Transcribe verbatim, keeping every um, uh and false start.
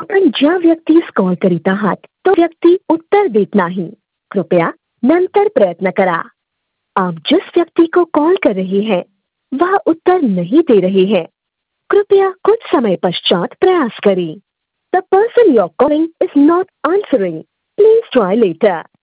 पण ज्या व्यक्तीस कॉल करीत आहात तो व्यक्ती उत्तर देत नाही, कृपया नंतर प्रयत्न करा। आप जिस व्यक्ति को कॉल कर रही हैं वह उत्तर नहीं दे रही है, कृपया कुछ समय पश्चात प्रयास करें। The person you are calling is not answering, please try letter.